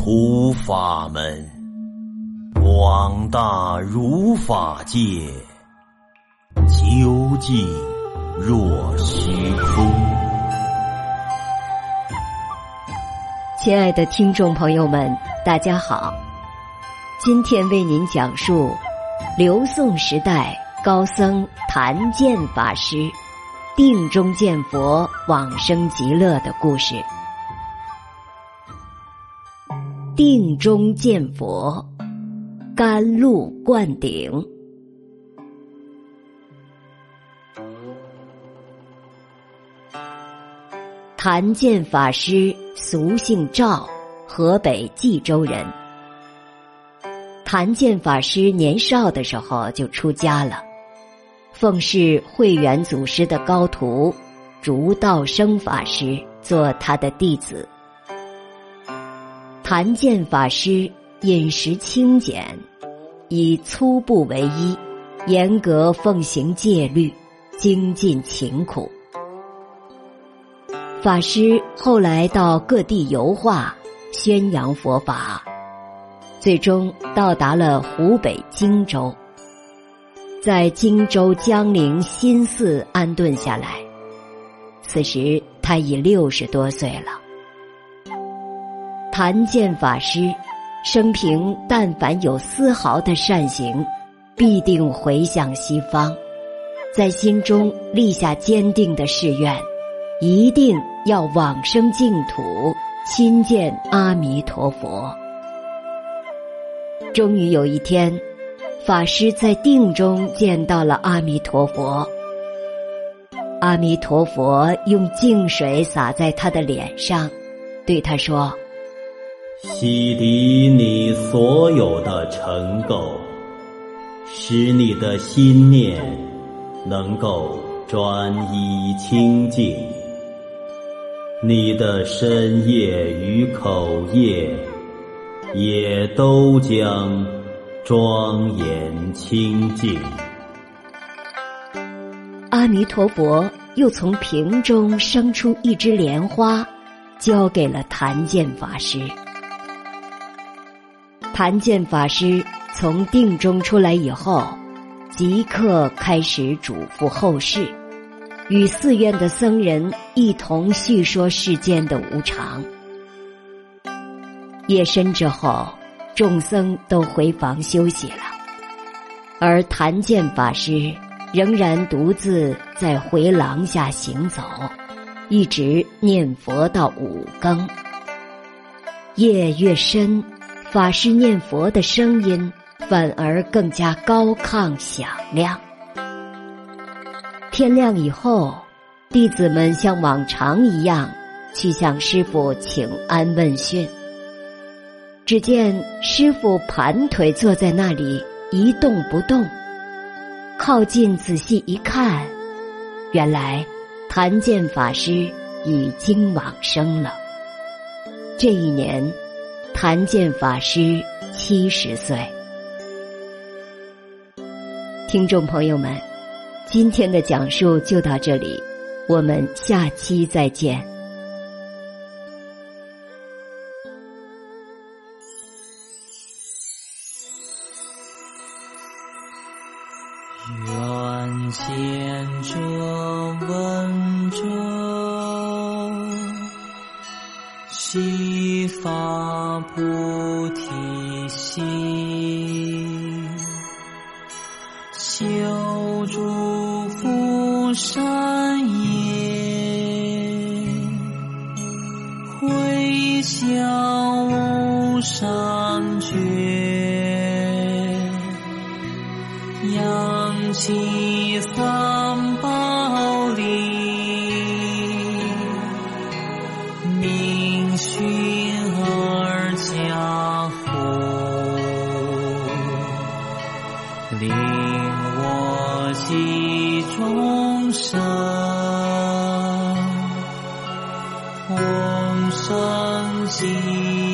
普法门，广大如法界，究竟若虚空。 亲爱的听众朋友们，大家好，今天为您讲述刘宋时代高僧谭健法师定中见佛往生极乐的故事。定中见佛，甘露灌顶。谭健法师俗姓赵，河北冀州人。谭健法师年少的时候就出家了，奉侍慧远祖师的高徒竺道生法师做他的弟子。谭健法师饮食清简，以粗布为衣，严格奉行戒律，精进勤苦。法师后来到各地游化，宣扬佛法，最终到达了湖北荆州，在荆州江陵新寺安顿下来。此时他已60多岁了。谭健法师生平但凡有丝毫的善行，必定回向西方，在心中立下坚定的誓愿，一定要往生净土，亲见阿弥陀佛。终于有一天，法师在定中见到了阿弥陀佛。阿弥陀佛用净水洒在他的脸上，对他说： 洗涤你所有的尘垢，使你的心念能够专一清净，你的身业与口业也都将庄严清净。 阿弥陀佛又从瓶中生出一枝莲花，交给了谭健法师。谭健法师从定中出来以后，即刻开始嘱咐后事，与寺院的僧人一同叙说世间的无常。夜深之后，众僧都回房休息了，而谭健法师仍然独自在回廊下行走，一直念佛到5更。夜越深，法师念佛的声音反而更加高亢响亮。天亮以后，弟子们像往常一样去向师父请安问讯。只见师父盘腿坐在那里一动不动，靠近仔细一看，原来谭健法师已经往生了。这一年，谭健法师70岁。听众朋友们，今天的讲述就到这里，我们下期再见。 愿见者闻者，悉发菩提心，修诸福善业，回向无上觉，扬起三宝力，明训而家福，令我集众生，同生极